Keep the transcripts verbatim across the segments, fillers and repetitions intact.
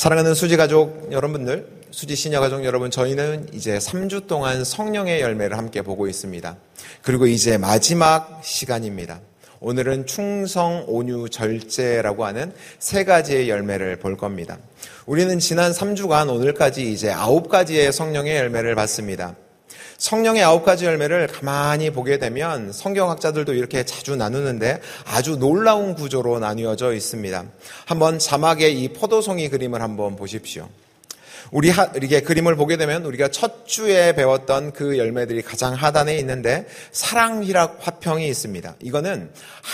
사랑하는 수지 가족 여러분들, 수지 시녀 가족 여러분, 저희는 이제 삼 주 동안 성령의 열매를 함께 보고 있습니다. 그리고 이제 마지막 시간입니다. 오늘은 충성, 온유, 절제라고 하는 세 가지의 열매를 볼 겁니다. 우리는 지난 삼 주간 오늘까지 이제 아홉 가지의 성령의 열매를 봤습니다. 성령의 아홉 가지 열매를 가만히 보게 되면 성경학자들도 이렇게 자주 나누는데 아주 놀라운 구조로 나뉘어져 있습니다. 한번 자막에 이 포도송이 그림을 한번 보십시오. 우리 하, 이렇게 그림을 보게 되면 우리가 첫 주에 배웠던 그 열매들이 가장 하단에 있는데 사랑, 희락, 화평이 있습니다. 이거는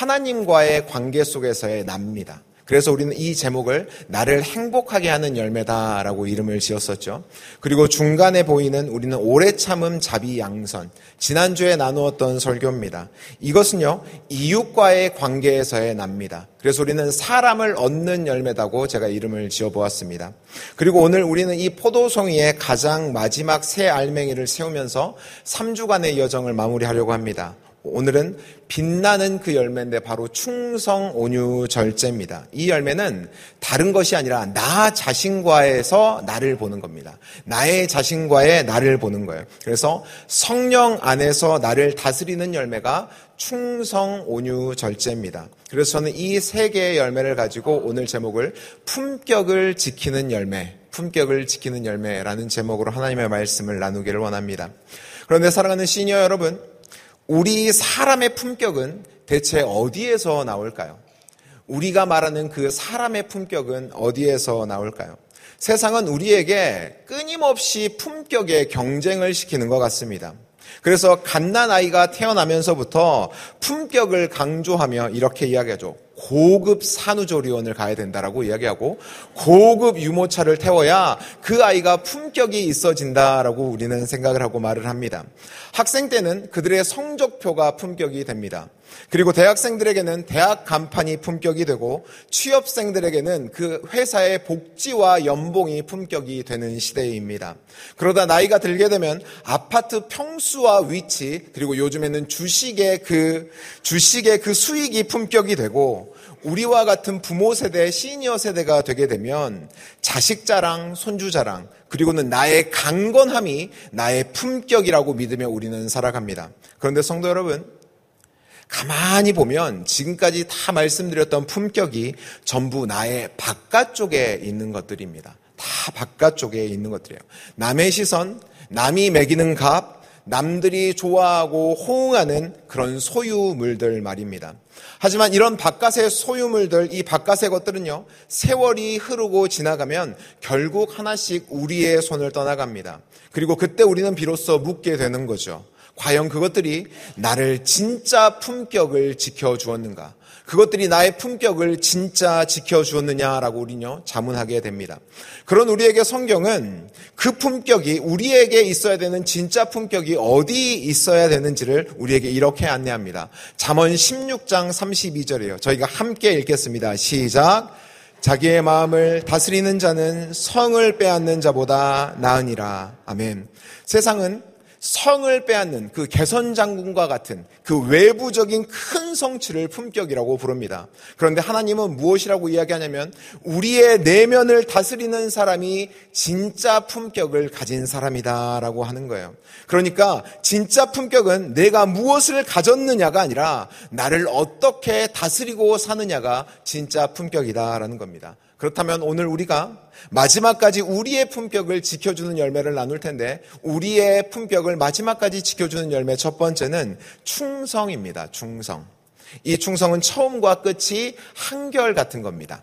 하나님과의 관계 속에서의 납니다. 그래서 우리는 이 제목을 나를 행복하게 하는 열매다라고 이름을 지었었죠. 그리고 중간에 보이는 우리는 오래 참음, 자비, 양선. 지난주에 나누었던 설교입니다. 이것은요, 이웃과의 관계에서의 납니다. 그래서 우리는 사람을 얻는 열매다고 제가 이름을 지어보았습니다. 그리고 오늘 우리는 이 포도송이의 가장 마지막 새 알맹이를 세우면서 삼 주간의 여정을 마무리하려고 합니다. 오늘은 빛나는 그 열매인데 바로 충성, 온유, 절제입니다. 이 열매는 다른 것이 아니라 나 자신과에서 나를 보는 겁니다. 나의 자신과의 나를 보는 거예요. 그래서 성령 안에서 나를 다스리는 열매가 충성, 온유, 절제입니다. 그래서 저는 이 세 개의 열매를 가지고 오늘 제목을 품격을 지키는 열매, 품격을 지키는 열매라는 제목으로 하나님의 말씀을 나누기를 원합니다. 그런데 사랑하는 시니어 여러분, 우리 사람의 품격은 대체 어디에서 나올까요? 우리가 말하는 그 사람의 품격은 어디에서 나올까요? 세상은 우리에게 끊임없이 품격의 경쟁을 시키는 것 같습니다. 그래서 갓난아이가 태어나면서부터 품격을 강조하며 이렇게 이야기하죠. 고급 산후조리원을 가야 된다라고 이야기하고 고급 유모차를 태워야 그 아이가 품격이 있어진다라고 우리는 생각을 하고 말을 합니다. 학생 때는 그들의 성적표가 품격이 됩니다. 그리고 대학생들에게는 대학 간판이 품격이 되고 취업생들에게는 그 회사의 복지와 연봉이 품격이 되는 시대입니다. 그러다 나이가 들게 되면 아파트 평수와 위치, 그리고 요즘에는 주식의 그 주식의 그 수익이 품격이 되고, 우리와 같은 부모 세대, 시니어 세대가 되게 되면 자식 자랑, 손주 자랑, 그리고는 나의 강건함이 나의 품격이라고 믿으며 우리는 살아갑니다. 그런데 성도 여러분, 가만히 보면 지금까지 다 말씀드렸던 품격이 전부 나의 바깥쪽에 있는 것들입니다. 다 바깥쪽에 있는 것들이에요. 남의 시선, 남이 매기는 값, 남들이 좋아하고 호응하는 그런 소유물들 말입니다. 하지만 이런 바깥의 소유물들, 이 바깥의 것들은요, 세월이 흐르고 지나가면 결국 하나씩 우리의 손을 떠나갑니다. 그리고 그때 우리는 비로소 묻게 되는 거죠. 과연 그것들이 나를 진짜 품격을 지켜주었는가? 그것들이 나의 품격을 진짜 지켜주었느냐라고 우리는요, 자문하게 됩니다. 그런 우리에게 성경은 그 품격이, 우리에게 있어야 되는 진짜 품격이 어디 있어야 되는지를 우리에게 이렇게 안내합니다. 잠언 십육 장 삼십이 절이에요. 저희가 함께 읽겠습니다. 시작. 자기의 마음을 다스리는 자는 성을 빼앗는 자보다 나으니라. 아멘. 세상은 성을 빼앗는 그 개선장군과 같은 그 외부적인 큰 성취를 품격이라고 부릅니다. 그런데 하나님은 무엇이라고 이야기하냐면 우리의 내면을 다스리는 사람이 진짜 품격을 가진 사람이다라고 하는 거예요. 그러니까 진짜 품격은 내가 무엇을 가졌느냐가 아니라 나를 어떻게 다스리고 사느냐가 진짜 품격이다라는 겁니다. 그렇다면 오늘 우리가 마지막까지 우리의 품격을 지켜주는 열매를 나눌 텐데, 우리의 품격을 마지막까지 지켜주는 열매 첫 번째는 충성입니다. 충성. 이 충성은 처음과 끝이 한결 같은 겁니다.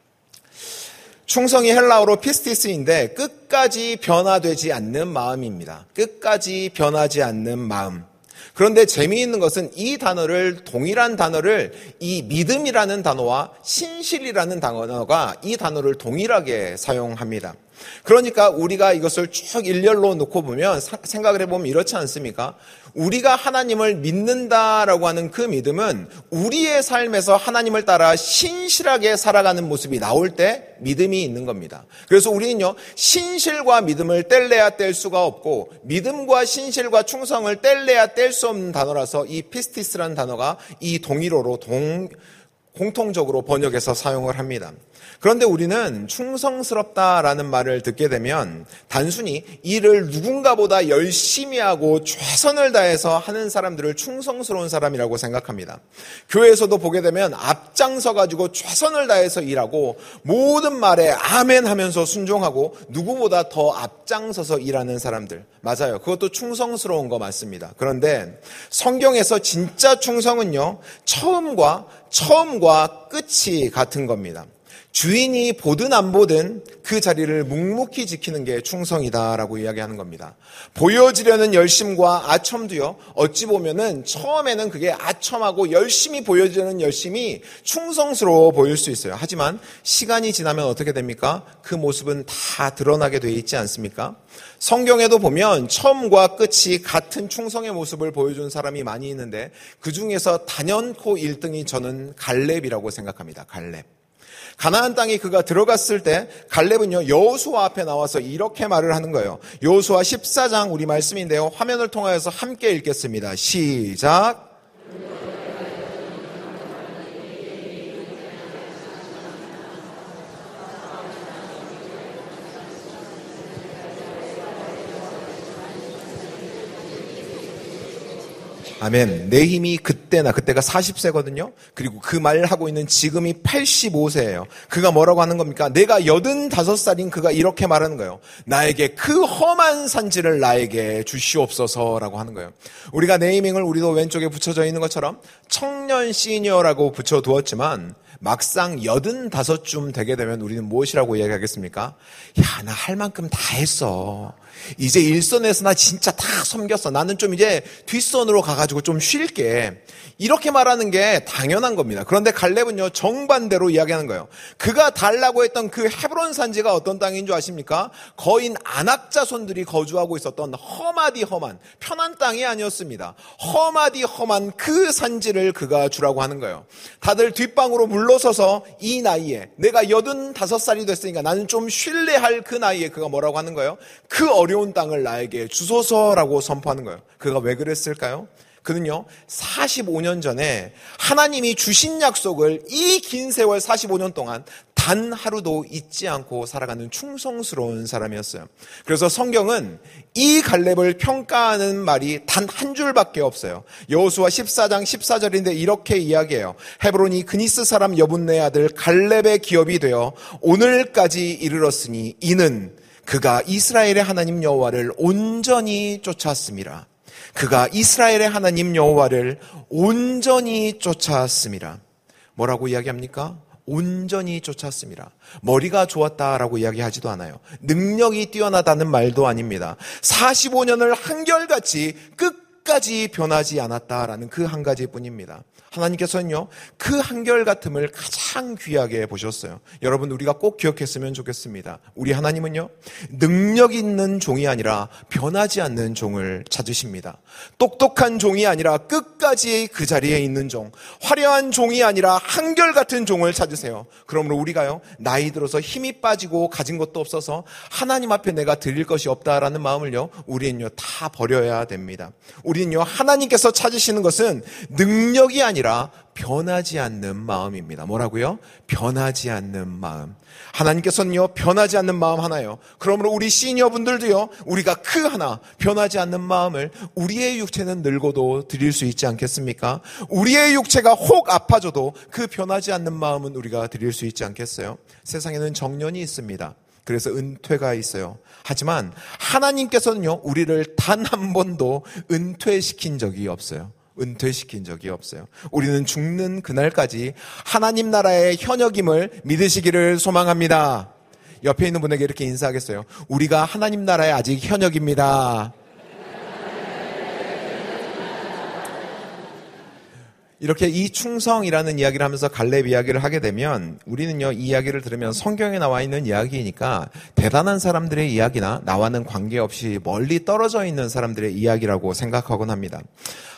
충성이 헬라어로 피스티스인데 끝까지 변화되지 않는 마음입니다. 끝까지 변하지 않는 마음. 그런데 재미있는 것은 이 단어를, 동일한 단어를 이 믿음이라는 단어와 신실이라는 단어가 이 단어를 동일하게 사용합니다. 그러니까 우리가 이것을 쭉 일렬로 놓고 보면, 생각을 해보면 이렇지 않습니까? 우리가 하나님을 믿는다라고 하는 그 믿음은 우리의 삶에서 하나님을 따라 신실하게 살아가는 모습이 나올 때 믿음이 있는 겁니다. 그래서 우리는요, 신실과 믿음을 뗄래야 뗄 수가 없고, 믿음과 신실과 충성을 뗄래야 뗄 수 없는 단어라서 이 피스티스라는 단어가 이 동일어로 동 공통적으로 번역해서 사용을 합니다. 그런데 우리는 충성스럽다라는 말을 듣게 되면 단순히 일을 누군가보다 열심히 하고 최선을 다해서 하는 사람들을 충성스러운 사람이라고 생각합니다. 교회에서도 보게 되면 앞장서 가지고 최선을 다해서 일하고 모든 말에 아멘 하면서 순종하고 누구보다 더 앞장서서 일하는 사람들. 맞아요. 그것도 충성스러운 거 맞습니다. 그런데 성경에서 진짜 충성은요, 처음과 처음과 끝이 같은 겁니다. 주인이 보든 안 보든 그 자리를 묵묵히 지키는 게 충성이다라고 이야기하는 겁니다. 보여지려는 열심과 아첨도요, 어찌 보면은 처음에는 그게 아첨하고 열심히 보여지는 열심이 충성스러워 보일 수 있어요. 하지만 시간이 지나면 어떻게 됩니까? 그 모습은 다 드러나게 돼 있지 않습니까? 성경에도 보면 처음과 끝이 같은 충성의 모습을 보여준 사람이 많이 있는데 그 중에서 단연코 일 등이 저는 갈렙이라고 생각합니다. 갈렙. 가나안 땅에 그가 들어갔을 때 갈렙은요, 여호수아 앞에 나와서 이렇게 말을 하는 거예요. 여호수아 십사 장 우리 말씀인데요, 화면을 통하여서 함께 읽겠습니다. 시작. 아멘. 내 힘이 그때나, 그때가 사십 세거든요. 그리고 그 말을 하고 있는 지금이 팔십오 세예요. 그가 뭐라고 하는 겁니까? 내가 여든다섯 살인 그가 이렇게 말하는 거예요. 나에게 그 험한 산지를 나에게 주시옵소서라고 하는 거예요. 우리가 네이밍을 우리도 왼쪽에 붙여져 있는 것처럼 청년 시니어라고 붙여두었지만 막상 여든다섯쯤 되게 되면 우리는 무엇이라고 이야기하겠습니까? 야, 나 할 만큼 다 했어. 이제 일선에서 나 진짜 다 섬겼어. 나는 좀 이제 뒷선으로 가가지고 좀 쉴게. 이렇게 말하는 게 당연한 겁니다. 그런데 갈렙은요, 정반대로 이야기하는 거예요. 그가 달라고 했던 그 헤브론 산지가 어떤 땅인 줄 아십니까? 거인 아낙 자손들이 거주하고 있었던 험하디 험한 편한 땅이 아니었습니다. 험하디 험한 그 산지를 그가 주라고 하는 거예요. 다들 뒷방으로 물러서서 이 나이에 내가 여든다섯 살이 됐으니까 나는 좀 쉴래 할 그 나이에 그가 뭐라고 하는 거예요? 그 어려운 땅을 나에게 주소서라고 선포하는 거예요. 그가 왜 그랬을까요? 그는요, 사십오 년 전에 하나님이 주신 약속을 이 긴 세월 사십오 년 동안 단 하루도 잊지 않고 살아가는 충성스러운 사람이었어요. 그래서 성경은 이 갈렙을 평가하는 말이 단 한 줄밖에 없어요. 여호수아 십사 장 십사 절인데 이렇게 이야기해요. 헤브론이 그니스 사람 여분네 아들 갈렙의 기업이 되어 오늘까지 이르렀으니 이는 그가 이스라엘의 하나님 여호와를 온전히 쫓았습니다. 그가 이스라엘의 하나님 여호와를 온전히 쫓았습니다. 뭐라고 이야기합니까? 온전히 쫓았습니다. 머리가 좋았다라고 이야기하지도 않아요. 능력이 뛰어나다는 말도 아닙니다. 사십오 년을 한결같이 끝까지 변하지 않았다라는 그 한 가지뿐입니다. 하나님께서는요, 그 한결같음을 가장 귀하게 보셨어요. 여러분, 우리가 꼭 기억했으면 좋겠습니다. 우리 하나님은요, 능력 있는 종이 아니라 변하지 않는 종을 찾으십니다. 똑똑한 종이 아니라 끝까지 그 자리에 있는 종, 화려한 종이 아니라 한결같은 종을 찾으세요. 그러므로 우리가요, 나이 들어서 힘이 빠지고 가진 것도 없어서 하나님 앞에 내가 드릴 것이 없다라는 마음을요, 우리는요, 다 버려야 됩니다. 우리는요, 하나님께서 찾으시는 것은 능력이 아니라 아니라 변하지 않는 마음입니다. 뭐라고요? 변하지 않는 마음. 하나님께서는요, 변하지 않는 마음 하나요. 그러므로 우리 시니어분들도요, 우리가 그 하나 변하지 않는 마음을 우리의 육체는 늙어도 드릴 수 있지 않겠습니까? 우리의 육체가 혹 아파져도 그 변하지 않는 마음은 우리가 드릴 수 있지 않겠어요? 세상에는 정년이 있습니다. 그래서 은퇴가 있어요. 하지만 하나님께서는요, 우리를 단 한 번도 은퇴시킨 적이 없어요. 은퇴시킨 적이 없어요. 우리는 죽는 그날까지 하나님 나라의 현역임을 믿으시기를 소망합니다. 옆에 있는 분에게 이렇게 인사하겠어요. 우리가 하나님 나라의 아직 현역입니다. 이렇게 이 충성이라는 이야기를 하면서 갈렙 이야기를 하게 되면 우리는요, 이 이야기를 들으면 성경에 나와 있는 이야기이니까 대단한 사람들의 이야기나 나와는 관계없이 멀리 떨어져 있는 사람들의 이야기라고 생각하곤 합니다.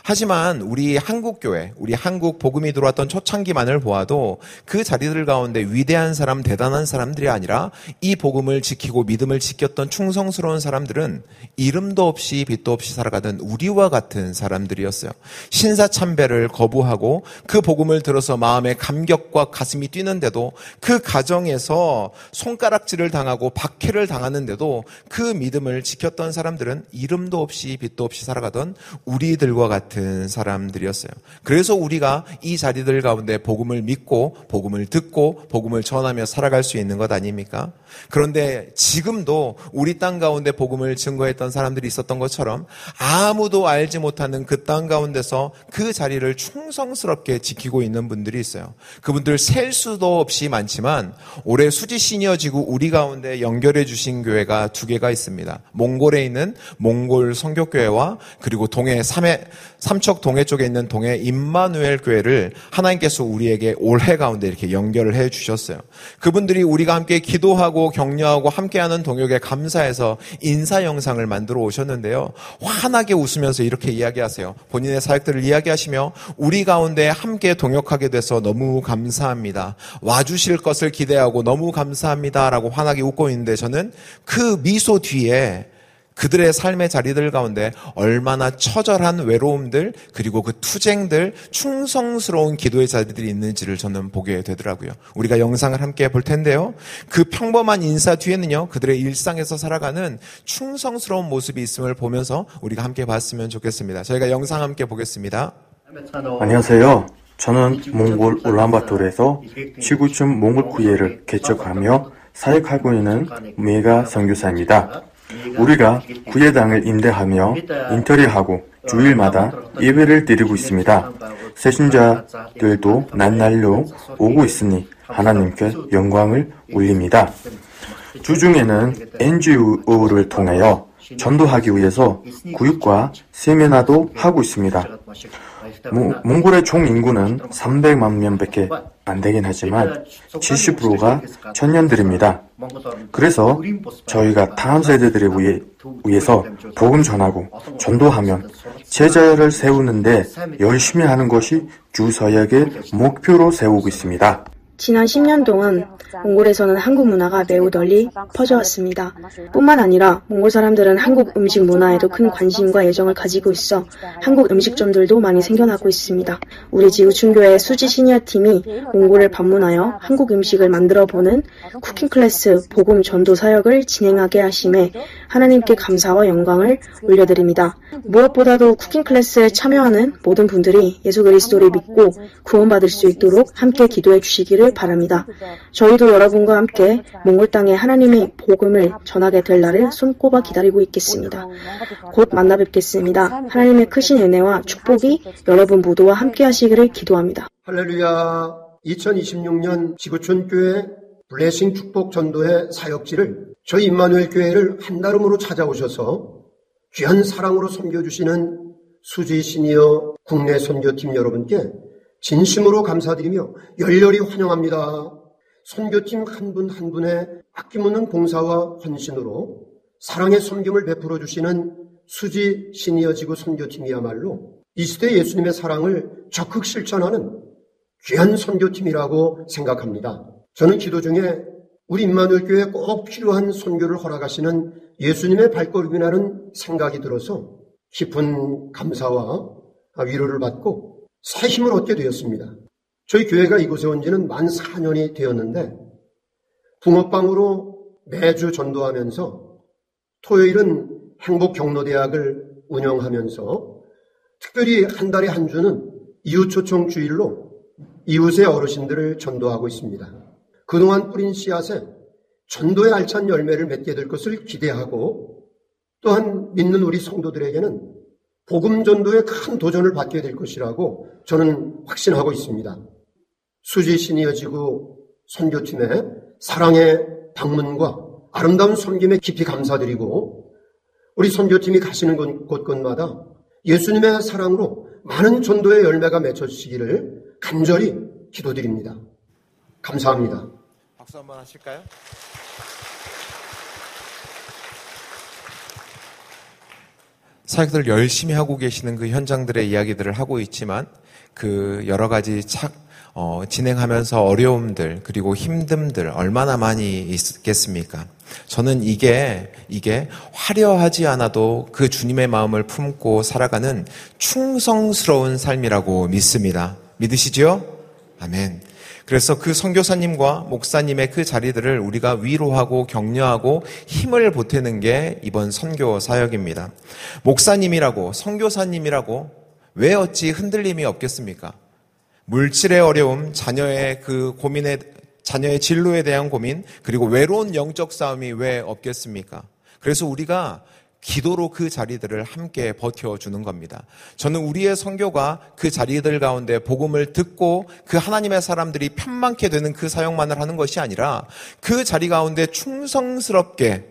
하지만 우리 한국교회, 우리 한국 복음이 들어왔던 초창기만을 보아도 그 자리들 가운데 위대한 사람, 대단한 사람들이 아니라 이 복음을 지키고 믿음을 지켰던 충성스러운 사람들은 이름도 없이 빛도 없이 살아가던 우리와 같은 사람들이었어요. 신사참배를 거부하고 그 복음을 들어서 마음에 감격과 가슴이 뛰는데도 그 가정에서 손가락질을 당하고 박해를 당하는데도 그 믿음을 지켰던 사람들은 이름도 없이 빛도 없이 살아가던 우리들과 같은 사람들이었어요. 그래서 우리가 이 자리들 가운데 복음을 믿고 복음을 듣고 복음을 전하며 살아갈 수 있는 것 아닙니까? 그런데 지금도 우리 땅 가운데 복음을 증거했던 사람들이 있었던 것처럼 아무도 알지 못하는 그 땅 가운데서 그 자리를 충성스럽게 지키고 있는 분들이 있어요. 그분들 셀 수도 없이 많지만 올해 수지 시니어지구 우리 가운데 연결해 주신 교회가 두 개가 있습니다. 몽골에 있는 몽골 선교교회와 그리고 동해 삼해 삼척 동해 쪽에 있는 동해 임마누엘 교회를 하나님께서 우리에게 올해 가운데 이렇게 연결을 해 주셨어요. 그분들이 우리가 함께 기도하고 격려하고 함께하는 동역에 감사해서 인사 영상을 만들어 오셨는데요. 환하게 웃으면서 이렇게 이야기하세요. 본인의 사역들을 이야기하시며 우리 가운데 함께 동역하게 돼서 너무 감사합니다. 와주실 것을 기대하고 너무 감사합니다라고 환하게 웃고 있는데 저는 그 미소 뒤에 그들의 삶의 자리들 가운데 얼마나 처절한 외로움들 그리고 그 투쟁들 충성스러운 기도의 자리들이 있는지를 저는 보게 되더라고요. 우리가 영상을 함께 볼 텐데요. 그 평범한 인사 뒤에는요. 그들의 일상에서 살아가는 충성스러운 모습이 있음을 보면서 우리가 함께 봤으면 좋겠습니다. 저희가 영상 함께 보겠습니다. 안녕하세요. 저는 몽골 울란바토르에서 지구촌 몽골 구예를 개척하며 사역하고 있는 메가 선교사입니다. 우리가 구예당을 임대하며 인터리하고 주일마다 예배를 드리고 있습니다. 새신자들도 날날로 오고 있으니 하나님께 영광을 올립니다. 주중에는 엔지오를 통하여 전도하기 위해서 교육과 세미나도 하고 있습니다. 모, 몽골의 총 인구는 삼백만 명밖에 안 되긴 하지만 칠십 퍼센트가 청년들입니다. 그래서 저희가 다음 세대들을 위해, 위해서 복음 전하고 전도하면 제자를 세우는데 열심히 하는 것이 주 사역의 목표로 세우고 있습니다. 지난 십 년 동안 몽골에서는 한국 문화가 매우 널리 퍼져왔습니다. 뿐만 아니라 몽골 사람들은 한국 음식 문화에도 큰 관심과 애정을 가지고 있어 한국 음식점들도 많이 생겨나고 있습니다. 우리 지구촌교회 수지 시니어 팀이 몽골을 방문하여 한국 음식을 만들어보는 쿠킹 클래스 복음 전도 사역을 진행하게 하심에 하나님께 감사와 영광을 올려드립니다. 무엇보다도 쿠킹 클래스에 참여하는 모든 분들이 예수 그리스도를 믿고 구원받을 수 있도록 함께 기도해 주시기를 바랍니다. 저희도 여러분과 함께 몽골 땅에 하나님의 복음을 전하게 될 날을 손꼽아 기다리고 있겠습니다. 곧 만나 뵙겠습니다. 하나님의 크신 은혜와 축복이 여러분 모두와 함께 하시기를 기도합니다. 할렐루야. 이천이십육 년 지구촌교회 블레싱 축복 전도회 사역지를 저희 임마누엘 교회를 한달음으로 찾아오셔서 귀한 사랑으로 섬겨주시는 수지 시니어 국내 선교팀 여러분께 진심으로 감사드리며 열렬히 환영합니다. 선교팀 한 분 한 분의 아낌없는 봉사와 헌신으로 사랑의 섬김을 베풀어 주시는 수지 시니어 지구 선교팀이야말로 이 시대 예수님의 사랑을 적극 실천하는 귀한 선교팀이라고 생각합니다. 저는 기도 중에 우리 임마누엘 교회에 꼭 필요한 선교를 허락하시는 예수님의 발걸음이라는 생각이 들어서 깊은 감사와 위로를 받고 새 힘을 얻게 되었습니다. 저희 교회가 이곳에 온 지는 만 사 년이 되었는데 붕어빵으로 매주 전도하면서 토요일은 행복경로대학을 운영하면서 특별히 한 달에 한 주는 이웃초청 주일로 이웃의 어르신들을 전도하고 있습니다. 그동안 뿌린 씨앗에 전도의 알찬 열매를 맺게 될 것을 기대하고 또한 믿는 우리 성도들에게는 복음 전도의 큰 도전을 받게 될 것이라고 저는 확신하고 있습니다. 수지 시니어 지구 선교팀의 사랑의 방문과 아름다운 섬김에 깊이 감사드리고 우리 선교팀이 가시는 곳곳마다 예수님의 사랑으로 많은 전도의 열매가 맺혀지기를 간절히 기도드립니다. 감사합니다. 박수 한번 하실까요? 사역들 열심히 하고 계시는 그 현장들의 이야기들을 하고 있지만 그 여러 가지 착 어, 진행하면서 어려움들 그리고 힘듦들 얼마나 많이 있겠습니까? 저는 이게 이게 화려하지 않아도 그 주님의 마음을 품고 살아가는 충성스러운 삶이라고 믿습니다. 믿으시죠? 아멘. 그래서 그 선교사님과 목사님의 그 자리들을 우리가 위로하고 격려하고 힘을 보태는 게 이번 선교 사역입니다. 목사님이라고 선교사님이라고 왜 어찌 흔들림이 없겠습니까? 물질의 어려움, 자녀의 그 고민에, 자녀의 진로에 대한 고민, 그리고 외로운 영적 싸움이 왜 없겠습니까? 그래서 우리가 기도로 그 자리들을 함께 버텨주는 겁니다. 저는 우리의 선교가 그 자리들 가운데 복음을 듣고 그 하나님의 사람들이 편만케 되는 그 사역만을 하는 것이 아니라 그 자리 가운데 충성스럽게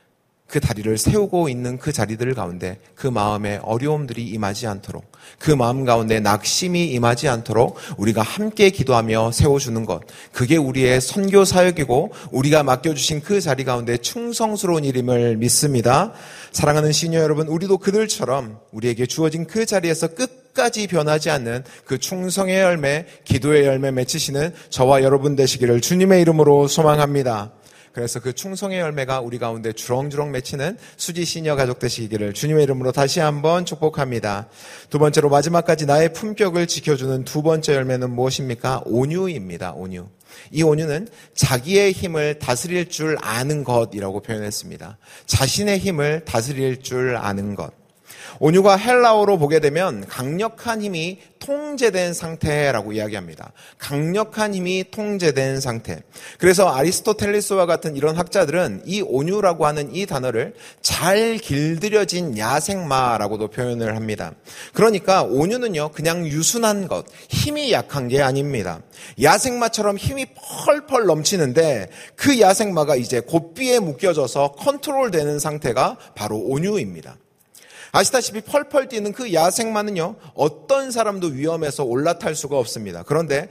그 다리를 세우고 있는 그 자리들 가운데 그 마음에 어려움들이 임하지 않도록, 그 마음 가운데 낙심이 임하지 않도록 우리가 함께 기도하며 세워주는 것, 그게 우리의 선교 사역이고 우리가 맡겨주신 그 자리 가운데 충성스러운 일임을 믿습니다. 사랑하는 시니어 여러분, 우리도 그들처럼 우리에게 주어진 그 자리에서 끝까지 변하지 않는 그 충성의 열매, 기도의 열매 맺히시는 저와 여러분 되시기를 주님의 이름으로 소망합니다. 그래서 그 충성의 열매가 우리 가운데 주렁주렁 맺히는 수지 시니어 가족 되시기를 주님의 이름으로 다시 한번 축복합니다. 두 번째로 마지막까지 나의 품격을 지켜주는 두 번째 열매는 무엇입니까? 온유입니다. 온유. 이 온유는 자기의 힘을 다스릴 줄 아는 것이라고 표현했습니다. 자신의 힘을 다스릴 줄 아는 것. 온유가 헬라어로 보게 되면 강력한 힘이 통제된 상태라고 이야기합니다. 강력한 힘이 통제된 상태. 그래서 아리스토텔레스와 같은 이런 학자들은 이 온유라고 하는 이 단어를 잘 길들여진 야생마라고도 표현을 합니다. 그러니까 온유는요, 그냥 유순한 것, 힘이 약한 게 아닙니다. 야생마처럼 힘이 펄펄 넘치는데 그 야생마가 이제 고삐에 묶여져서 컨트롤되는 상태가 바로 온유입니다. 아시다시피 펄펄 뛰는 그 야생마는요, 어떤 사람도 위험해서 올라탈 수가 없습니다. 그런데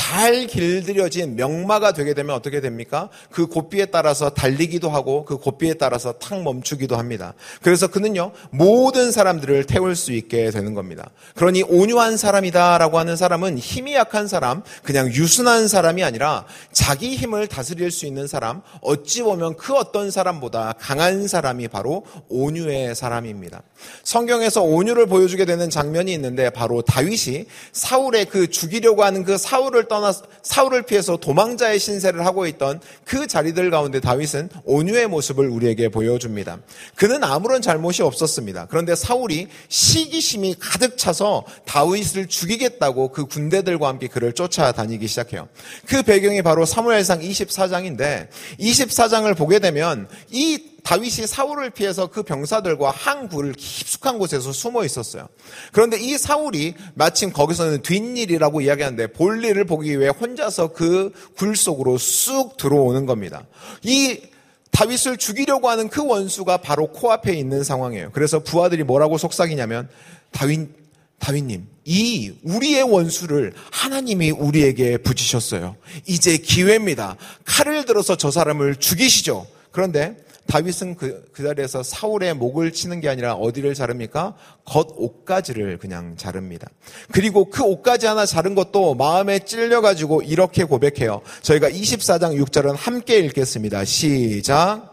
잘 길들여진 명마가 되게 되면 어떻게 됩니까? 그 고삐에 따라서 달리기도 하고 그 고삐에 따라서 탁 멈추기도 합니다. 그래서 그는요, 모든 사람들을 태울 수 있게 되는 겁니다. 그러니 온유한 사람이다라고 하는 사람은 힘이 약한 사람, 그냥 유순한 사람이 아니라 자기 힘을 다스릴 수 있는 사람, 어찌 보면 그 어떤 사람보다 강한 사람이 바로 온유의 사람입니다. 성경에서 온유를 보여주게 되는 장면이 있는데 바로 다윗이 사울의 그 죽이려고 하는 그 사울을 떠나 사울을 피해서 도망자의 신세를 하고 있던 그 자리들 가운데 다윗은 온유의 모습을 우리에게 보여줍니다. 그는 아무런 잘못이 없었습니다. 그런데 사울이 시기심이 가득 차서 다윗을 죽이겠다고 그 군대들과 함께 그를 쫓아다니기 시작해요. 그 배경이 바로 사무엘상 이십사 장인데 이십사 장을 보게 되면 이 다윗이 사울을 피해서 그 병사들과 한 굴 깊숙한 곳에서 숨어 있었어요. 그런데 이 사울이 마침 거기서는 뒷일이라고 이야기하는데 볼일을 보기 위해 혼자서 그 굴 속으로 쑥 들어오는 겁니다. 이 다윗을 죽이려고 하는 그 원수가 바로 코앞에 있는 상황이에요. 그래서 부하들이 뭐라고 속삭이냐면 다윗, 다윗님, 이 우리의 원수를 하나님이 우리에게 붙이셨어요. 이제 기회입니다. 칼을 들어서 저 사람을 죽이시죠. 그런데 다윗은 그, 그 자리에서 사울의 목을 치는 게 아니라 어디를 자릅니까? 겉 옷가지를 그냥 자릅니다. 그리고 그 옷가지 하나 자른 것도 마음에 찔려가지고 이렇게 고백해요. 저희가 이십사 장 육 절은 함께 읽겠습니다. 시작.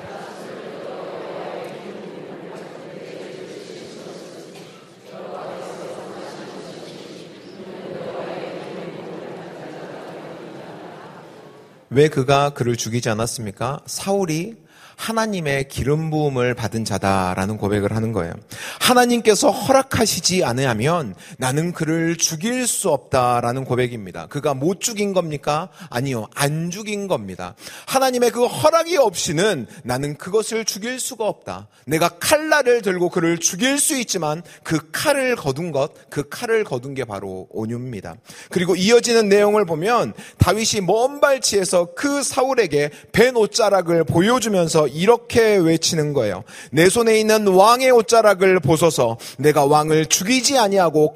왜 그가 그를 죽이지 않았습니까? 사울이 하나님의 기름 부음을 받은 자다라는 고백을 하는 거예요. 하나님께서 허락하시지 않으면 나는 그를 죽일 수 없다라는 고백입니다. 그가 못 죽인 겁니까? 아니요, 안 죽인 겁니다. 하나님의 그 허락이 없이는 나는 그것을 죽일 수가 없다. 내가 칼날을 들고 그를 죽일 수 있지만 그 칼을 거둔 것, 그 칼을 거둔 게 바로 온유입니다. 그리고 이어지는 내용을 보면 다윗이 먼 발치에서 그 사울에게 벤 옷자락을 보여주면서 이렇게 외치는 거예요. 내 손에 있는 왕의 옷자락을 보소서. 내가 왕을 죽이지 아니하고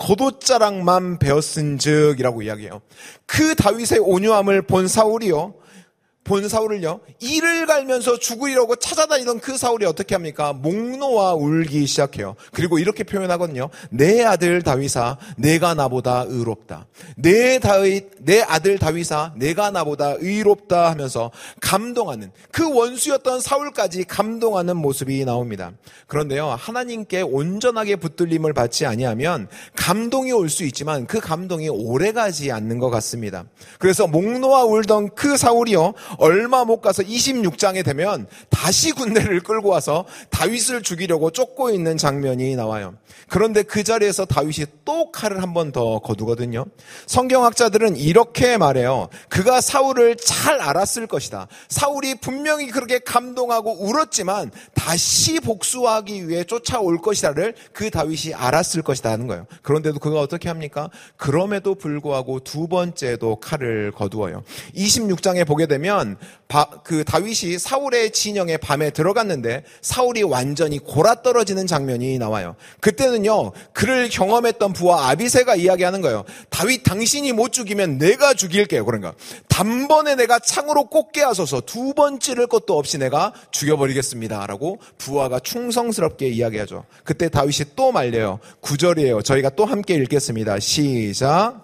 겉옷자락만 베었은즉 이라고 이야기해요. 그 다윗의 온유함을 본 사울이요, 본 사울을요, 이를 갈면서 죽으려고 찾아다니던 그 사울이 어떻게 합니까? 목 놓아 울기 시작해요. 그리고 이렇게 표현하거든요. 내 아들 다윗아, 내가 나보다 의롭다. 내 다윗, 내 아들 다윗아, 내가 나보다 의롭다 하면서 감동하는, 그 원수였던 사울까지 감동하는 모습이 나옵니다. 그런데요, 하나님께 온전하게 붙들림을 받지 아니하면 감동이 올 수 있지만 그 감동이 오래가지 않는 것 같습니다. 그래서 목 놓아 울던 그 사울이요, 얼마 못 가서 이십육 장에 되면 다시 군대를 끌고 와서 다윗을 죽이려고 쫓고 있는 장면이 나와요. 그런데 그 자리에서 다윗이 또 칼을 한 번 더 거두거든요. 성경학자들은 이렇게 말해요. 그가 사울을 잘 알았을 것이다. 사울이 분명히 그렇게 감동하고 울었지만 다시 복수하기 위해 쫓아올 것이다를 그 다윗이 알았을 것이다 하는 거예요. 그런데도 그가 어떻게 합니까? 그럼에도 불구하고 두 번째도 칼을 거두어요. 이십육 장에 보게 되면 바, 그 다윗이 사울의 진영에 밤에 들어갔는데 사울이 완전히 골아떨어지는 장면이 나와요. 그때는요, 그를 경험했던 부하 아비새가 이야기하는 거예요. 다윗, 당신이 못 죽이면 내가 죽일게요. 그러니까 단번에 내가 창으로 꽂게 하소서, 두 번 찌를 것도 없이 내가 죽여버리겠습니다 라고 부하가 충성스럽게 이야기하죠. 그때 다윗이 또 말려요. 구 절이에요. 저희가 또 함께 읽겠습니다. 시작.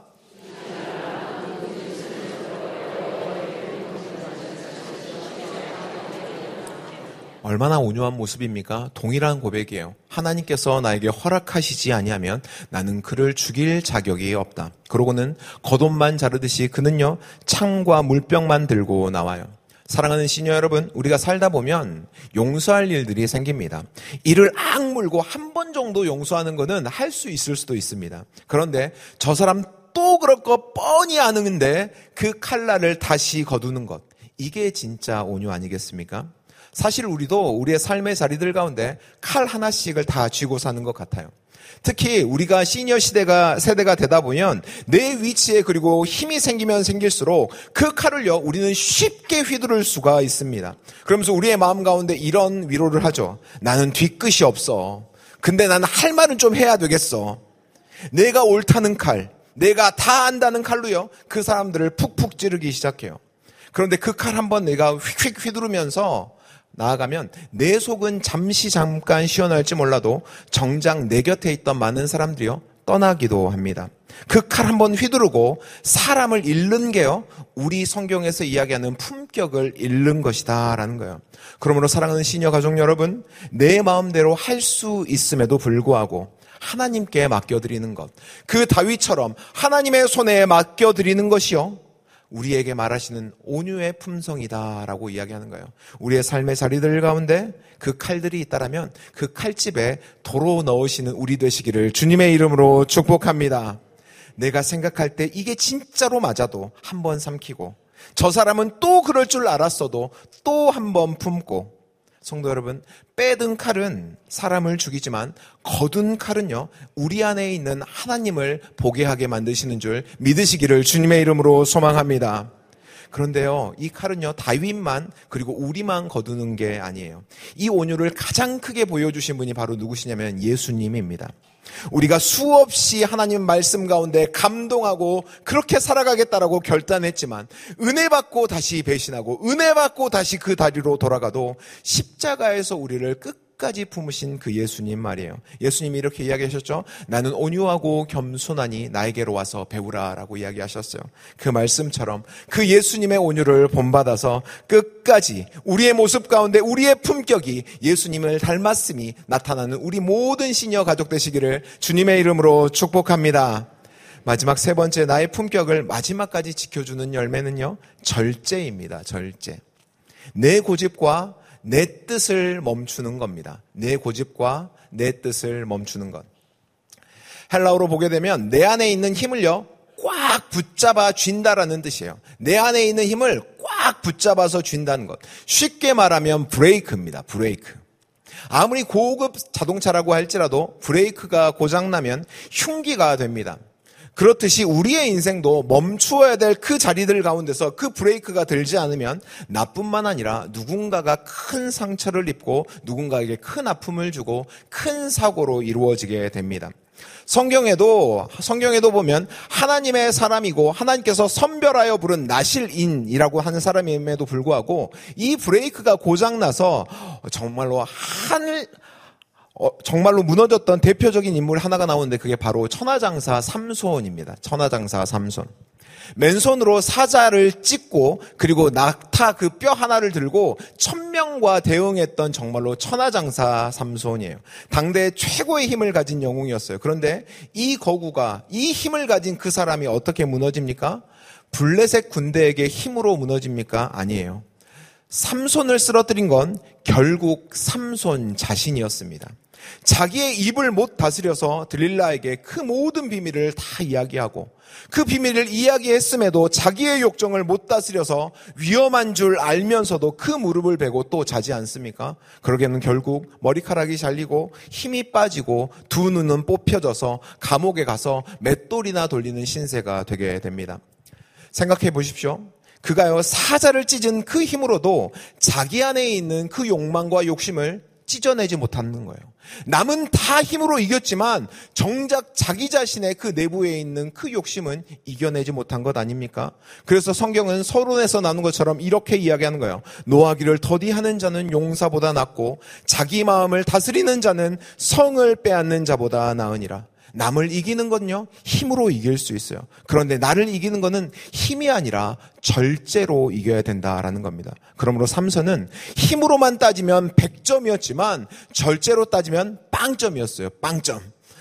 얼마나 온유한 모습입니까? 동일한 고백이에요. 하나님께서 나에게 허락하시지 아니하면 나는 그를 죽일 자격이 없다. 그러고는 겉옷만 자르듯이 그는요, 창과 물병만 들고 나와요. 사랑하는 시니어 여러분, 우리가 살다 보면 용서할 일들이 생깁니다. 이를 악물고 한 번 정도 용서하는 것은 할 수 있을 수도 있습니다. 그런데 저 사람 또 그럴 거 뻔히 아는데 그 칼날을 다시 거두는 것, 이게 진짜 온유 아니겠습니까? 사실 우리도 우리의 삶의 자리들 가운데 칼 하나씩을 다 쥐고 사는 것 같아요. 특히 우리가 시니어 시대가 세대가 되다 보면 내 위치에 그리고 힘이 생기면 생길수록 그 칼을요, 우리는 쉽게 휘두를 수가 있습니다. 그러면서 우리의 마음 가운데 이런 위로를 하죠. 나는 뒤끝이 없어. 근데 나는 할 말은 좀 해야 되겠어. 내가 옳다는 칼, 내가 다 안다는 칼로요, 그 사람들을 푹푹 찌르기 시작해요. 그런데 그 칼 한번 내가 휙휙 휘두르면서 나아가면 내 속은 잠시 잠깐 시원할지 몰라도 정작 내 곁에 있던 많은 사람들이요, 떠나기도 합니다. 그 칼 한번 휘두르고 사람을 잃는 게요, 우리 성경에서 이야기하는 품격을 잃는 것이다 라는 거예요. 그러므로 사랑하는 시니어 가족 여러분, 내 마음대로 할 수 있음에도 불구하고 하나님께 맡겨드리는 것, 그 다윗처럼 하나님의 손에 맡겨드리는 것이요, 우리에게 말하시는 온유의 품성이다라고 이야기하는 거예요. 우리의 삶의 자리들 가운데 그 칼들이 있다라면 그 칼집에 도로 넣으시는 우리 되시기를 주님의 이름으로 축복합니다. 내가 생각할 때 이게 진짜로 맞아도 한번 삼키고, 저 사람은 또 그럴 줄 알았어도 또 한번 품고, 성도 여러분, 빼든 칼은 사람을 죽이지만 거둔 칼은요, 우리 안에 있는 하나님을 보게 하게 만드시는 줄 믿으시기를 주님의 이름으로 소망합니다. 그런데요, 이 칼은요, 다윗만 그리고 우리만 거두는 게 아니에요. 이 온유를 가장 크게 보여주신 분이 바로 누구시냐면 예수님입니다. 우리가 수없이 하나님 말씀 가운데 감동하고 그렇게 살아가겠다라고 결단했지만 은혜 받고 다시 배신하고 은혜 받고 다시 그 다리로 돌아가도 십자가에서 우리를 끝까지 품으신 그 예수님 말이에요. 예수님이 이렇게 이야기하셨죠. 나는 온유하고 겸손하니 나에게로 와서 배우라 라고 이야기하셨어요. 그 말씀처럼 그 예수님의 온유를 본받아서 끝까지 우리의 모습 가운데 우리의 품격이 예수님을 닮았음이 나타나는 우리 모든 시니어 가족 되시기를 주님의 이름으로 축복합니다. 마지막 세 번째, 나의 품격을 마지막까지 지켜주는 열매는요, 절제입니다. 절제. 내 고집과 내 뜻을 멈추는 겁니다. 내 고집과 내 뜻을 멈추는 것. 헬라어로 보게 되면 내 안에 있는 힘을요, 꽉 붙잡아 쥔다라는 뜻이에요. 내 안에 있는 힘을 꽉 붙잡아서 쥔다는 것. 쉽게 말하면 브레이크입니다. 브레이크. 아무리 고급 자동차라고 할지라도 브레이크가 고장나면 흉기가 됩니다. 그렇듯이 우리의 인생도 멈추어야 될 그 자리들 가운데서 그 브레이크가 들지 않으면 나뿐만 아니라 누군가가 큰 상처를 입고 누군가에게 큰 아픔을 주고 큰 사고로 이루어지게 됩니다. 성경에도 성경에도 보면 하나님의 사람이고 하나님께서 선별하여 부른 나실인이라고 하는 사람임에도 불구하고 이 브레이크가 고장나서 정말로 하늘 어, 정말로 무너졌던 대표적인 인물 하나가 나오는데 그게 바로 천하장사 삼손입니다. 천하장사 삼손. 맨손으로 사자를 찢고 그리고 낙타 그 뼈 하나를 들고 천명과 대응했던 정말로 천하장사 삼손이에요. 당대 최고의 힘을 가진 영웅이었어요. 그런데 이 거구가 이 힘을 가진 그 사람이 어떻게 무너집니까? 블레셋 군대에게 힘으로 무너집니까? 아니에요. 삼손을 쓰러뜨린 건 결국 삼손 자신이었습니다. 자기의 입을 못 다스려서 들릴라에게 그 모든 비밀을 다 이야기하고 그 비밀을 이야기했음에도 자기의 욕정을 못 다스려서 위험한 줄 알면서도 그 무릎을 베고 또 자지 않습니까? 그러기에는 결국 머리카락이 잘리고 힘이 빠지고 두 눈은 뽑혀져서 감옥에 가서 맷돌이나 돌리는 신세가 되게 됩니다. 생각해 보십시오. 그가요 사자를 찢은 그 힘으로도 자기 안에 있는 그 욕망과 욕심을 찢어내지 못하는 거예요. 남은 다 힘으로 이겼지만 정작 자기 자신의 그 내부에 있는 그 욕심은 이겨내지 못한 것 아닙니까? 그래서 성경은 서론에서 나눈 것처럼 이렇게 이야기하는 거예요. 노하기를 더디하는 자는 용사보다 낫고 자기 마음을 다스리는 자는 성을 빼앗는 자보다 나으니라. 남을 이기는 건요 힘으로 이길 수 있어요. 그런데 나를 이기는 거는 힘이 아니라 절제로 이겨야 된다라는 겁니다. 그러므로 삼손은 힘으로만 따지면 백 점이었지만 절제로 따지면 빵점이었어요. 빵점.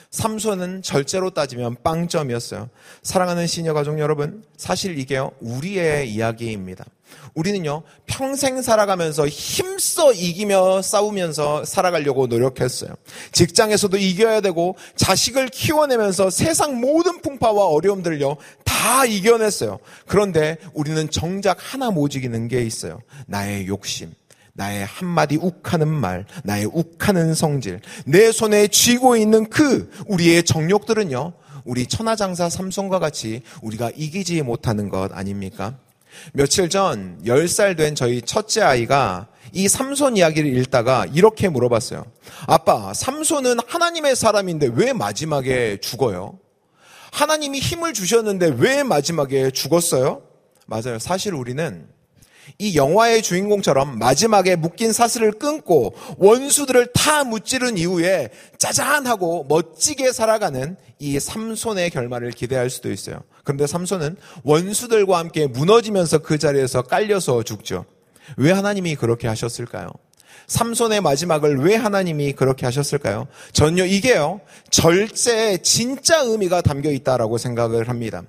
삼손은 절제로 따지면 빵점이었어요. 사랑하는 시니어 가족 여러분, 사실 이게요 우리의 이야기입니다. 우리는요 평생 살아가면서 힘써 이기며 싸우면서 살아가려고 노력했어요. 직장에서도 이겨야 되고 자식을 키워내면서 세상 모든 풍파와 어려움들요 다 이겨냈어요. 그런데 우리는 정작 하나 못 이기는 게 있어요. 나의 욕심, 나의 한마디 욱하는 말, 나의 욱하는 성질, 내 손에 쥐고 있는 그 우리의 정욕들은요 우리 천하장사 삼손과 같이 우리가 이기지 못하는 것 아닙니까? 며칠 전 열 살 된 저희 첫째 아이가 이 삼손 이야기를 읽다가 이렇게 물어봤어요. 아빠, 삼손은 하나님의 사람인데 왜 마지막에 죽어요? 하나님이 힘을 주셨는데 왜 마지막에 죽었어요? 맞아요. 사실 우리는 이 영화의 주인공처럼 마지막에 묶인 사슬을 끊고 원수들을 다 무찌른 이후에 짜잔하고 멋지게 살아가는 이 삼손의 결말을 기대할 수도 있어요. 그런데 삼손은 원수들과 함께 무너지면서 그 자리에서 깔려서 죽죠. 왜 하나님이 그렇게 하셨을까요? 삼손의 마지막을 왜 하나님이 그렇게 하셨을까요? 전요 이게요 절제의 진짜 의미가 담겨 있다라고 생각을 합니다.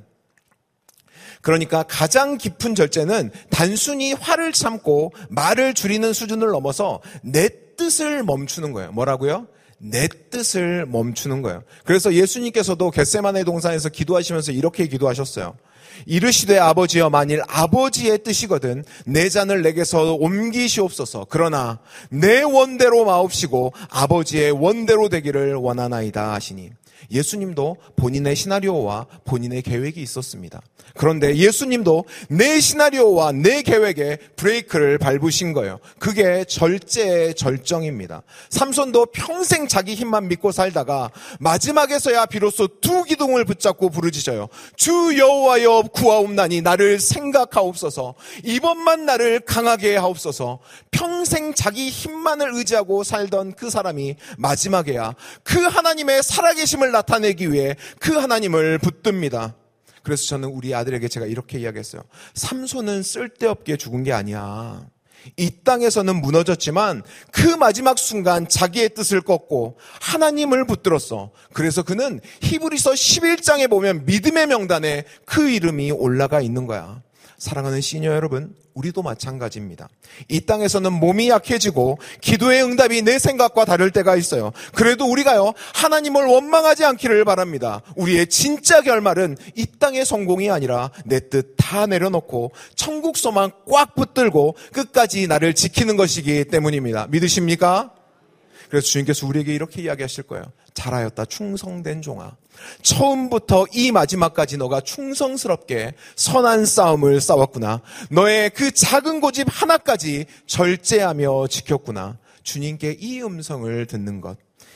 그러니까 가장 깊은 절제는 단순히 화를 참고 말을 줄이는 수준을 넘어서 내 뜻을 멈추는 거예요. 뭐라고요? 내 뜻을 멈추는 거예요. 그래서 예수님께서도 겟세마네 동산에서 기도하시면서 이렇게 기도하셨어요. 이르시되 아버지여, 만일 아버지의 뜻이거든 내 잔을 내게서 옮기시옵소서. 그러나 내 원대로 마옵시고 아버지의 원대로 되기를 원하나이다 하시니, 예수님도 본인의 시나리오와 본인의 계획이 있었습니다. 그런데 예수님도 내 시나리오와 내 계획에 브레이크를 밟으신 거예요. 그게 절제의 절정입니다. 삼손도 평생 자기 힘만 믿고 살다가 마지막에서야 비로소 두 기둥을 붙잡고 부르짖어요. 주 여호와여 구하옵나니 나를 생각하옵소서. 이번만 나를 강하게 하옵소서. 평생 자기 힘만을 의지하고 살던 그 사람이 마지막에야 그 하나님의 살아계심을 나타내기 위해 그 하나님을 붙듭니다. 그래서 저는 우리 아들에게 제가 이렇게 이야기했어요. 삼손은 쓸데없게 죽은 게 아니야. 이 땅에서는 무너졌지만 그 마지막 순간 자기의 뜻을 꺾고 하나님을 붙들었어. 그래서 그는 히브리서 십일 장에 보면 믿음의 명단에 그 이름이 올라가 있는 거야. 사랑하는 시니어 여러분, 우리도 마찬가지입니다. 이 땅에서는 몸이 약해지고 기도의 응답이 내 생각과 다를 때가 있어요. 그래도 우리가요 하나님을 원망하지 않기를 바랍니다. 우리의 진짜 결말은 이 땅의 성공이 아니라 내 뜻 다 내려놓고 천국소만 꽉 붙들고 끝까지 나를 지키는 것이기 때문입니다. 믿으십니까? 그래서 주님께서 우리에게 이렇게 이야기하실 거예요. 잘하였다 충성된 종아. 처음부터 이 마지막까지 너가 충성스럽게 선한 싸움을 싸웠구나. 너의 그 작은 고집 하나까지 절제하며 지켰구나. 주님께 이 음성을 듣는 것,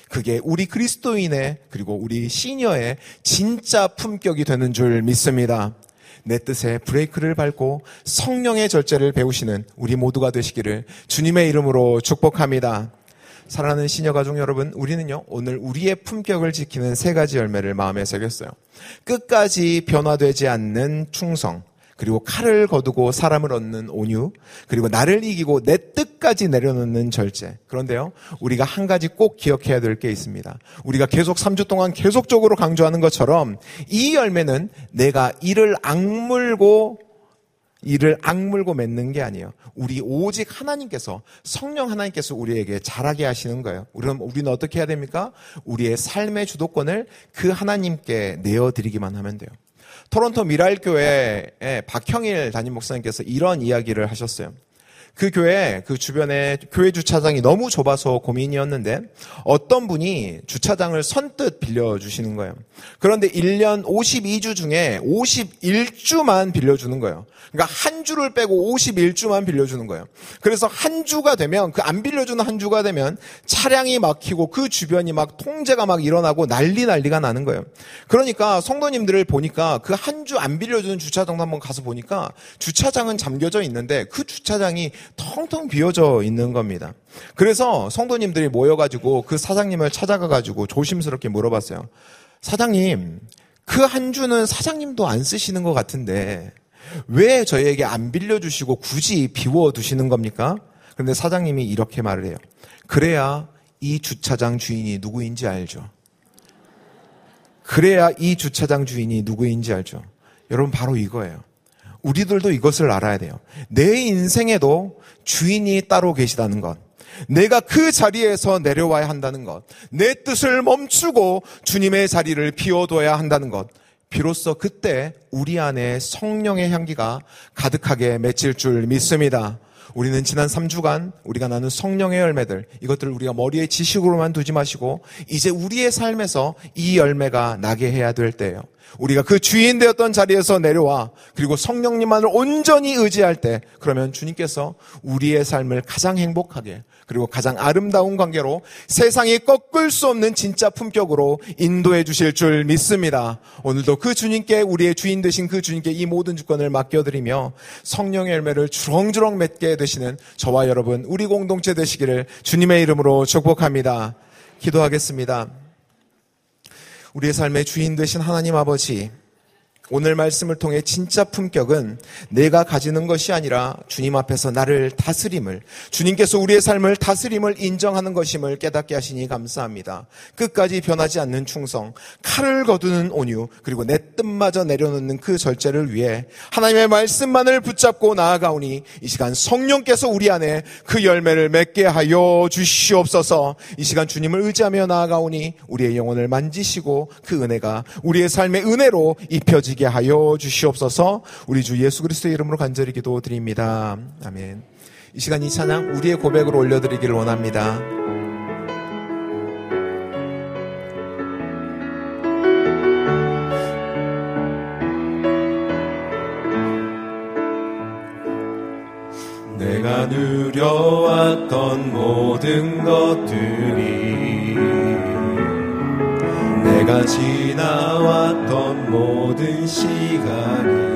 그게 우리 그리스도인의 그리고 우리 시니어의 진짜 품격이 되는 줄 믿습니다. 내 뜻에 브레이크를 밟고 성령의 절제를 배우시는 우리 모두가 되시기를 주님의 이름으로 축복합니다. 사랑하는 시니어 가족 여러분, 우리는요 오늘 우리의 품격을 지키는 세 가지 열매를 마음에 새겼어요. 끝까지 변화되지 않는 충성, 그리고 칼을 거두고 사람을 얻는 온유, 그리고 나를 이기고 내 뜻까지 내려놓는 절제. 그런데요, 우리가 한 가지 꼭 기억해야 될 게 있습니다. 우리가 계속 삼 주 동안 계속적으로 강조하는 것처럼 이 열매는 내가 이를 악물고 이를 악물고 맺는 게 아니에요. 우리 오직 하나님께서, 성령 하나님께서 우리에게 자라게 하시는 거예요. 그럼 우리는 어떻게 해야 됩니까? 우리의 삶의 주도권을 그 하나님께 내어드리기만 하면 돼요. 토론토 미랄교회의 박형일 담임 목사님께서 이런 이야기를 하셨어요. 그 교회, 그 주변에 교회 주차장이 너무 좁아서 고민이었는데 어떤 분이 주차장을 선뜻 빌려주시는 거예요. 그런데 일 년 오십이 주 중에 오십일 주만 빌려주는 거예요. 그러니까 한 주를 빼고 오십일 주만 빌려주는 거예요. 그래서 한 주가 되면, 그 안 빌려주는 한 주가 되면 차량이 막히고 그 주변이 막 통제가 막 일어나고 난리 난리가 나는 거예요. 그러니까 성도님들을 보니까 그 한 주 안 빌려주는 주차장도 한번 가서 보니까 주차장은 잠겨져 있는데 그 주차장이 텅텅 비어져 있는 겁니다. 그래서 성도님들이 모여가지고 그 사장님을 찾아가가지고 조심스럽게 물어봤어요. 사장님, 그 한 주는 사장님도 안 쓰시는 것 같은데 왜 저희에게 안 빌려주시고 굳이 비워두시는 겁니까? 그런데 사장님이 이렇게 말을 해요. 그래야 이 주차장 주인이 누구인지 알죠. 그래야 이 주차장 주인이 누구인지 알죠. 여러분, 바로 이거예요. 우리들도 이것을 알아야 돼요. 내 인생에도 주인이 따로 계시다는 것, 내가 그 자리에서 내려와야 한다는 것, 내 뜻을 멈추고 주님의 자리를 비워둬야 한다는 것, 비로소 그때 우리 안에 성령의 향기가 가득하게 맺힐 줄 믿습니다. 우리는 지난 삼 주간 우리가 나눈 성령의 열매들, 이것들을 우리가 머리에 지식으로만 두지 마시고 이제 우리의 삶에서 이 열매가 나게 해야 될 때예요. 우리가 그 주인 되었던 자리에서 내려와 그리고 성령님만을 온전히 의지할 때, 그러면 주님께서 우리의 삶을 가장 행복하게 그리고 가장 아름다운 관계로 세상이 꺾을 수 없는 진짜 품격으로 인도해 주실 줄 믿습니다. 오늘도 그 주님께, 우리의 주인 되신 그 주님께 이 모든 주권을 맡겨드리며 성령의 열매를 주렁주렁 맺게 되시는 저와 여러분, 우리 공동체 되시기를 주님의 이름으로 축복합니다. 기도하겠습니다. 우리의 삶의 주인 되신 하나님 아버지, 오늘 말씀을 통해 진짜 품격은 내가 가지는 것이 아니라 주님 앞에서 나를 다스림을, 주님께서 우리의 삶을 다스림을 인정하는 것임을 깨닫게 하시니 감사합니다. 끝까지 변하지 않는 충성, 칼을 거두는 온유, 그리고 내 뜻마저 내려놓는 그 절제를 위해 하나님의 말씀만을 붙잡고 나아가오니 이 시간 성령께서 우리 안에 그 열매를 맺게 하여 주시옵소서. 이 시간 주님을 의지하며 나아가오니 우리의 영혼을 만지시고 그 은혜가 우리의 삶의 은혜로 입혀지게 하여 주시옵소서. 우리 주 예수 그리스도의 이름으로 간절히 기도드립니다. 아멘. 이 시간 이 찬양 우리의 고백으로 올려드리기를 원합니다. 내가 누려왔던 모든 것들이, 내가 지나왔던 모든 시간이,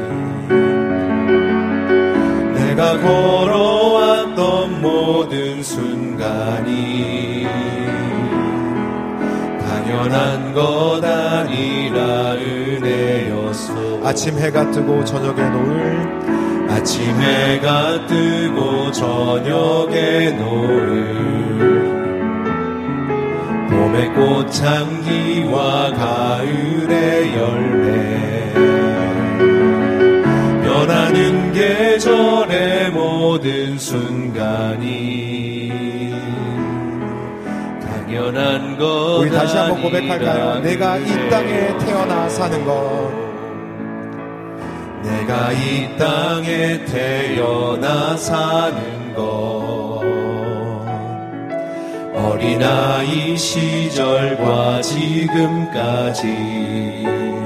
내가 걸어왔던 모든 순간이 당연한 것 아니라 은혜였소. 아침 해가 뜨고 저녁에 노을, 아침 해가 뜨고 저녁에 노을, 봄의 꽃향기와 가을의 열매, 변하는 계절의 모든 순간이 당연한 것. 우리 다시 한번 고백할까요? 내가 이 땅에 태어나 사는 것, 내가 이 땅에 태어나 사는 것, 어린아이 시절과 지금까지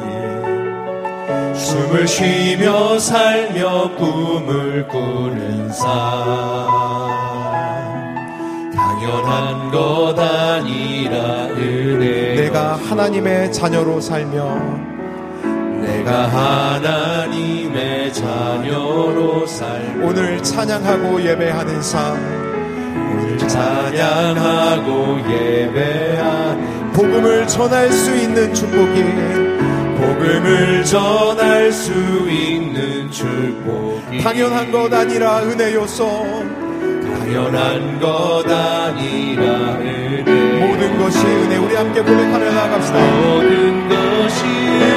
숨을 쉬며 살며 꿈을 꾸는 삶, 당연한 것 아니라 은혜. 내가 하나님의 자녀로 살며 내가 하나님의 자녀로 살며 오늘 찬양하고 예배하는 삶, 오늘 찬양하고 예배하는 복음을 전할 수 있는 축복이 복음을 전할 수 있는 축복이 당연한 것 아니라 은혜요소. 당연한 것 아니라 은혜. 모든 것이 은혜. 우리 함께 고백하며 나아갑시다. 모든 것이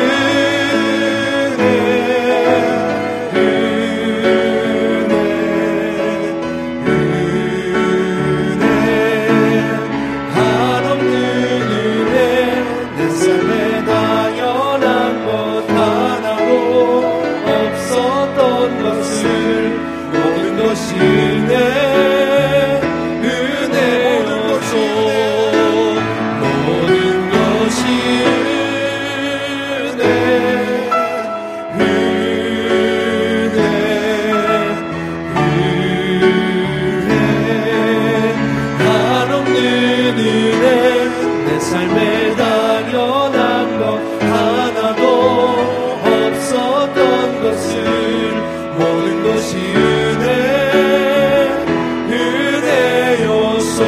은혜, 은혜, 은혜, 한없는 은혜. 내 삶에 당연한 것 하나도 없었던 것을 모든 것이 은혜, 은혜로서 모든 것이 은혜, 은혜, 은혜, 한없는 은혜. 내 삶에 당연한 것 하나도 없었던 것을 모든 것이 은혜, 은혜였소.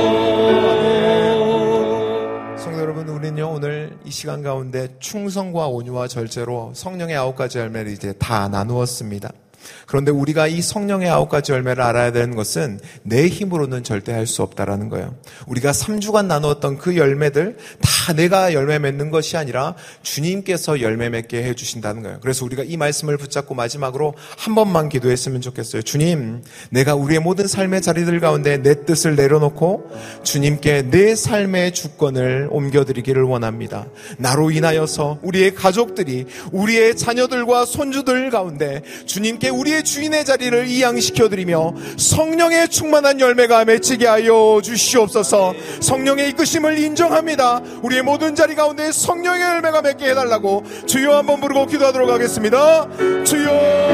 성도 여러분, 우리는요 오늘 이 시간 가운데 충성과 온유와 절제로 성령의 아홉 가지 열매를 이제 다 나누었습니다. 그런데 우리가 이 성령의 아홉 가지 열매를 알아야 되는 것은 내 힘으로는 절대 할 수 없다라는 거예요. 우리가 삼 주간 나누었던 그 열매들 다 내가 열매 맺는 것이 아니라 주님께서 열매 맺게 해주신다는 거예요. 그래서 우리가 이 말씀을 붙잡고 마지막으로 한 번만 기도했으면 좋겠어요. 주님, 내가 우리의 모든 삶의 자리들 가운데 내 뜻을 내려놓고 주님께 내 삶의 주권을 옮겨드리기를 원합니다. 나로 인하여서 우리의 가족들이, 우리의 자녀들과 손주들 가운데 주님께 우리의 주인의 자리를 이양시켜드리며 성령의 충만한 열매가 맺히게 하여 주시옵소서. 성령의 이끄심을 인정합니다. 우리의 모든 자리 가운데 성령의 열매가 맺게 해달라고 주여 한번 부르고 기도하도록 하겠습니다. 주여,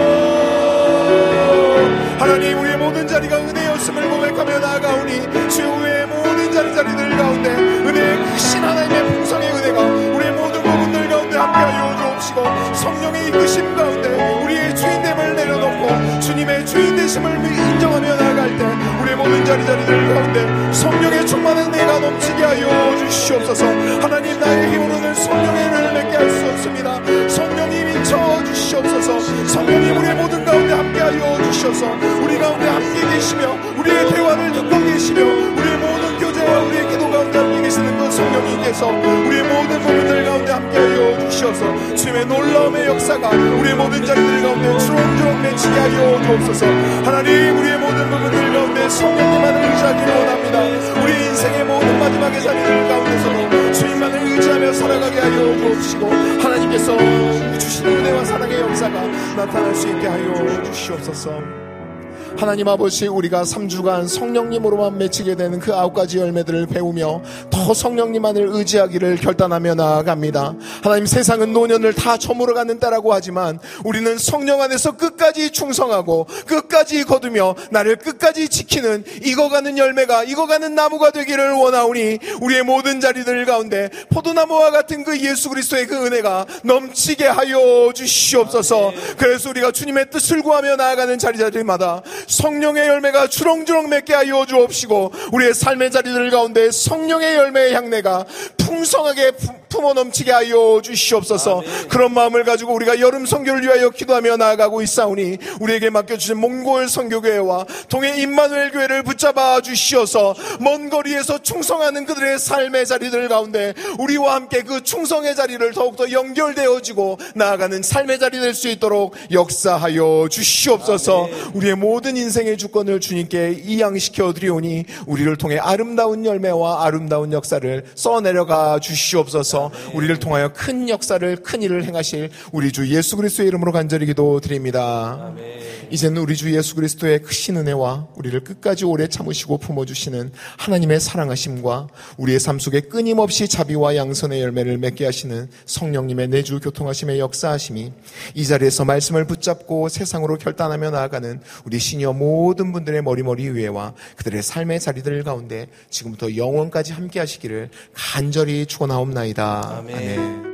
하나님, 우리의 모든 자리가 은혜였음을 고백하며 나아가오니 주여, 우리의 모든 자리 자리들 가운데 은혜의 크신 하나님의 풍성의 은혜가 우리의 모든 부분들 가운데 함께하여 주옵시고, 성령의 이끄심 가운데 우리의 주인됨을 내려놓고 주님의 주인 되심을 인정하며 나아갈 때 우리의 모든 자리 자리들 가운데 성령의 충만한 은혜가 넘치게 하여 주시옵소서. 하나님, 나의 힘으로는 성령의 은혜를 맺게 할 수 없습니다. 성령이 미쳐 주시옵소서. 성령님, 우리의 모든 가운데 함께하여 주셔서 우리 가운데 함께 계시며 우리의 대화를 듣고 계시며 우리의 모든 교제와 우리의 기도 가운데 함께 계시는 그 성령님께서 우리의 모든 부분들 가운데 함께하여 주셔서 주님의 놀라움의 역사가 우리의 모든 자리들 가운데 주렁주렁 맺히게 하여 주옵소서. 하나님, 우리의 모든 부분들 가운데 성령님만을 의지하기를 원합니다. 우리 인생의 모든 마지막의 자리들 가운데서도 주님만을 의지하며 살아가게 하여 주옵시고, 하나님께서 주신 은혜와 사랑의 역사가 나타날 수 있게 하여 주시옵소서. 하나님 아버지, 우리가 삼 주간 성령님으로만 맺히게 되는 그 아홉 가지 열매들을 배우며 더 성령님만을 의지하기를 결단하며 나아갑니다. 하나님, 세상은 노년을 다 저물어가는 때라고 하지만 우리는 성령 안에서 끝까지 충성하고 끝까지 거두며 나를 끝까지 지키는 익어가는 열매가 익어가는 나무가 되기를 원하오니 우리의 모든 자리들 가운데 포도나무와 같은 그 예수 그리스도의 그 은혜가 넘치게 하여 주시옵소서. 그래서 우리가 주님의 뜻을 구하며 나아가는 자리자리마다 성령의 열매가 주렁주렁 맺게 하여 주옵시고, 우리의 삶의 자리들 가운데 성령의 열매의 향내가 풍성하게 품어 넘치게 하여 주시옵소서. 아멘. 그런 마음을 가지고 우리가 여름 선교를 위하여 기도하며 나아가고 있사오니 우리에게 맡겨주신 몽골 선교교회와 동해 임마누엘 교회를 붙잡아 주시어서 먼 거리에서 충성하는 그들의 삶의 자리들 가운데 우리와 함께 그 충성의 자리를 더욱더 연결되어지고 나아가는 삶의 자리 될 수 있도록 역사하여 주시옵소서. 아멘. 우리의 모든 인생의 주권을 주님께 이양시켜 드리오니 우리를 통해 아름다운 열매와 아름다운 역사를 써내려가 주시옵소서. 아멘. 우리를 통하여 큰 역사를, 큰 일을 행하실 우리 주 예수 그리스도의 이름으로 간절히 기도드립니다. 아멘. 이제는 우리 주 예수 그리스도의 크신 은혜와 우리를 끝까지 오래 참으시고 품어주시는 하나님의 사랑하심과 우리의 삶 속에 끊임없이 자비와 양선의 열매를 맺게 하시는 성령님의 내주 교통하심의 역사하심이 이 자리에서 말씀을 붙잡고 세상으로 결단하며 나아가는 우리 시니어 모든 분들의 머리머리 위에와 그들의 삶의 자리들 가운데 지금부터 영원까지 함께 하시기를 간절히 축원하옵나이다. 아멘. 아멘.